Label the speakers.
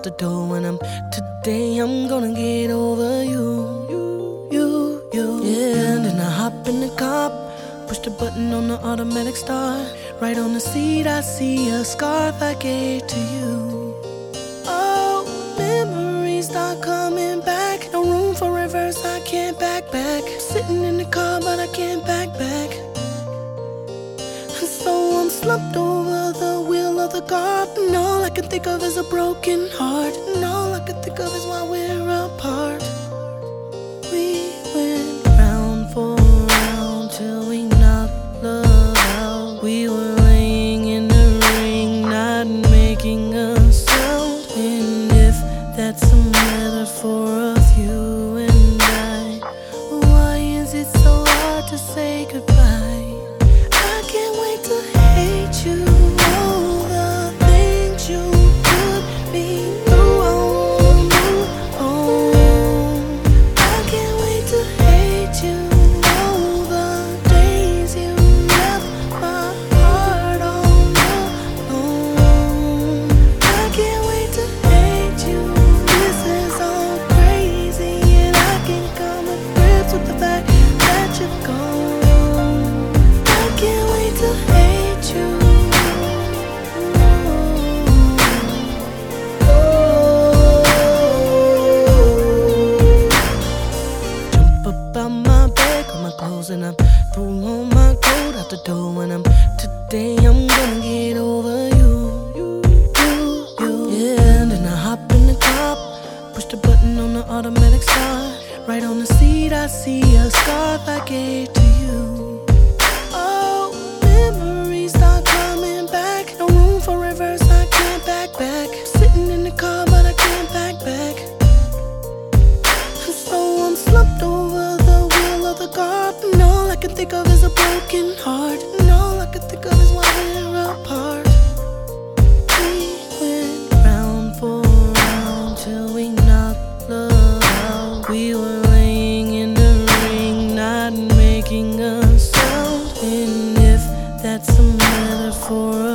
Speaker 1: the door and today I'm gonna get over you. Yeah, and then I hop in the car, push the button on the automatic start. Right on the seat I see a scarf I gave to you. Oh, memories start coming back. No room for reverse, I can't back. Sitting in the car but I can't back. And so I'm slumped over the wheel of the car, and all I can think of is a broken heart, and all I can think of is why we're apart. We went round for round till we knocked love out. We were laying in the ring, not making a sound. And if that's a metaphor of you and I, why is it so hard to say goodbye? I can't wait to hate you. All the things you could be through. I can't wait to hate you. All the days you left my heart all alone. I can't wait to hate you. This is all crazy, and I can't come to grips with the fact that you're gone. I can't wait to hate you. Jump up out my bed, got my clothes and I'm through all my coat out the door and today I'm gonna get over you. Yeah, and then I hop in the car, push the button on the automatic start. Right on the seat I see a scarf I gave to you. Oh, memories start coming back. No room for reverse, I can't back. Sitting in the car but I can't back. And so I'm slumped over the wheel of the car, and all I can think of is a broken heart, and all I can think of is why we're apart. We went round for round till we knocked love out. We were laying in the ring, not making a sound. And if that's a metaphor